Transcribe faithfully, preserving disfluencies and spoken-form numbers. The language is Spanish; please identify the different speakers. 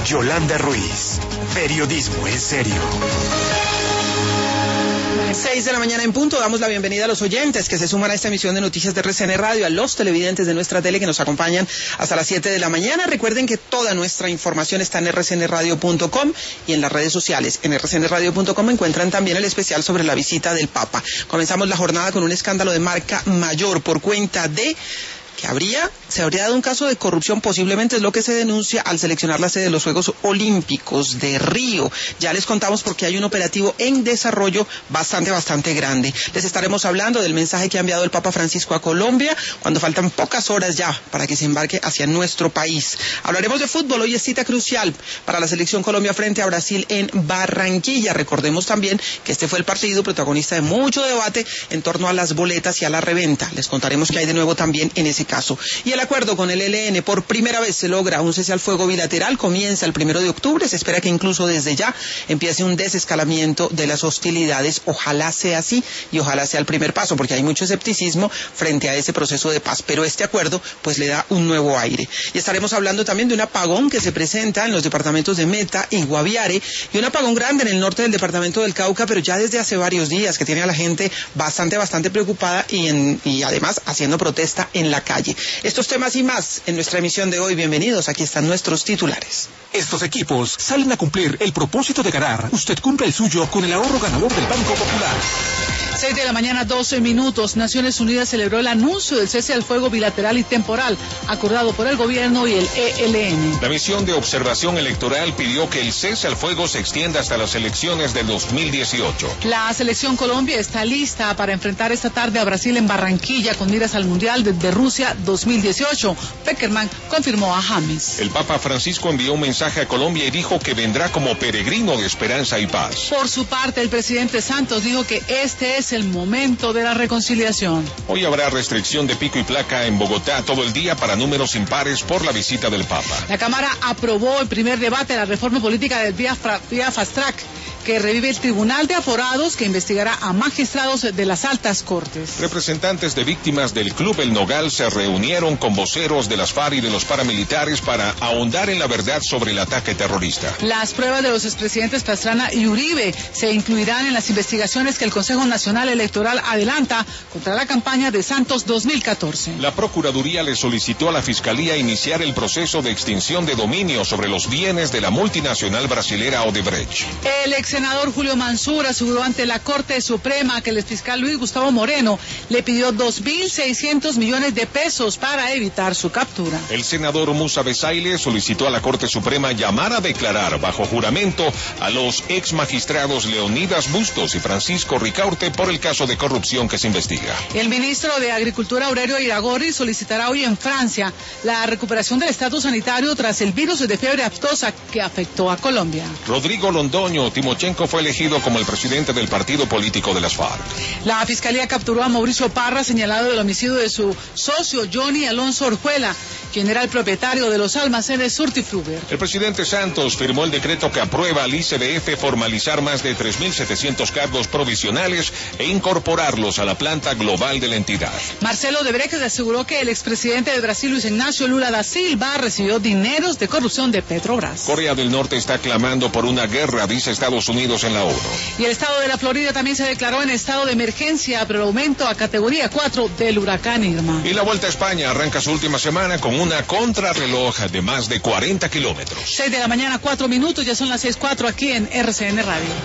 Speaker 1: Yolanda Ruiz, periodismo en serio.
Speaker 2: Seis de la mañana en punto, damos la bienvenida a los oyentes que se suman a esta emisión de Noticias de R C N Radio, a los televidentes de nuestra tele que nos acompañan hasta las siete de la mañana. Recuerden que toda nuestra información está en erre ce ene radio punto com y en las redes sociales. En erre ce ene radio punto com encuentran también el especial sobre la visita del Papa. Comenzamos la jornada con un escándalo de marca mayor por cuenta de... que habría, se habría dado un caso de corrupción, posiblemente es lo que se denuncia al seleccionar la sede de los Juegos Olímpicos de Río. Ya les contamos porque hay un operativo en desarrollo bastante, bastante grande. Les estaremos hablando del mensaje que ha enviado el Papa Francisco a Colombia, cuando faltan pocas horas ya para que se embarque hacia nuestro país. Hablaremos de fútbol, hoy es cita crucial para la selección Colombia frente a Brasil en Barranquilla. Recordemos también que este fue el partido protagonista de mucho debate en torno a las boletas y a la reventa. Les contaremos qué hay de nuevo también en ese caso. Y el acuerdo con el E L N, por primera vez se logra un cese al fuego bilateral, comienza el primero de octubre, se espera que incluso desde ya empiece un desescalamiento de las hostilidades, ojalá sea así y ojalá sea el primer paso, porque hay mucho escepticismo frente a ese proceso de paz, pero este acuerdo pues le da un nuevo aire. Y estaremos hablando también de un apagón que se presenta en los departamentos de Meta y Guaviare, y un apagón grande en el norte del departamento del Cauca, pero ya desde hace varios días, que tiene a la gente bastante, bastante preocupada y, en, y además haciendo protesta en la calle. Estos temas y más en nuestra emisión de hoy. Bienvenidos, aquí están nuestros titulares.
Speaker 1: Estos equipos salen a cumplir el propósito de ganar. Usted cumple el suyo con el ahorro ganador del Banco Popular.
Speaker 3: Seis de la mañana, doce minutos. Naciones Unidas celebró el anuncio del cese al fuego bilateral y temporal acordado por el gobierno y el E L N.
Speaker 4: La misión de observación electoral pidió que el cese al fuego se extienda hasta las elecciones del dos mil dieciocho.
Speaker 3: La selección Colombia está lista para enfrentar esta tarde a Brasil en Barranquilla con miras al Mundial de, de Rusia dos mil dieciocho. Peckerman confirmó a James.
Speaker 4: El Papa Francisco envió un mensaje a Colombia y dijo que vendrá como peregrino de esperanza y paz.
Speaker 3: Por su parte, el presidente Santos dijo que este es el momento de la reconciliación.
Speaker 4: Hoy habrá restricción de pico y placa en Bogotá todo el día para números impares por la visita del Papa.
Speaker 3: La Cámara aprobó el primer debate de la reforma política del vía, vía Fast Track, que revive el Tribunal de Aforados que investigará a magistrados de las altas cortes.
Speaker 4: Representantes de víctimas del Club El Nogal se reunieron con voceros de las FARC y de los paramilitares para ahondar en la verdad sobre el ataque terrorista.
Speaker 3: Las pruebas de los expresidentes Pastrana y Uribe se incluirán en las investigaciones que el Consejo Nacional Electoral adelanta contra la campaña de Santos dos mil catorce.
Speaker 4: La Procuraduría le solicitó a la Fiscalía iniciar el proceso de extinción de dominio sobre los bienes de la multinacional brasilera Odebrecht.
Speaker 3: El ex senador Julio Mansur aseguró ante la Corte Suprema que el fiscal Luis Gustavo Moreno le pidió dos mil seiscientos millones de pesos para evitar su captura.
Speaker 4: El senador Musa Besaile solicitó a la Corte Suprema llamar a declarar bajo juramento a los ex magistrados Leonidas Bustos y Francisco Ricaurte por el caso de corrupción que se investiga.
Speaker 3: El ministro de Agricultura Aurelio Iragorri solicitará hoy en Francia la recuperación del estatus sanitario tras el virus de fiebre aftosa que afectó a Colombia.
Speaker 4: Rodrigo Londoño Timochenko fue elegido como el presidente del partido político de las FARC.
Speaker 3: La fiscalía capturó a Mauricio Parra señalado del homicidio de su socio Johnny Alonso Orjuela, quien era el propietario de los almacenes Surtifruger.
Speaker 4: El presidente Santos firmó el decreto que aprueba al I C B F formalizar más de tres mil setecientos cargos provisionales e incorporarlos a la planta global de la entidad.
Speaker 3: Marcelo Odebrecht aseguró que el expresidente de Brasil, Luis Ignacio Lula da Silva, recibió dineros de corrupción de Petrobras.
Speaker 4: Corea del Norte está clamando por una guerra, dice Estados Unidos en la ONU.
Speaker 3: Y el estado de la Florida también se declaró en estado de emergencia por el aumento a categoría cuatro del huracán Irma.
Speaker 4: Y la Vuelta a España arranca su última semana con una contrarreloj de más de cuarenta kilómetros.
Speaker 3: Seis de la mañana, cuatro minutos, ya son las seis cuatro aquí en R C N Radio.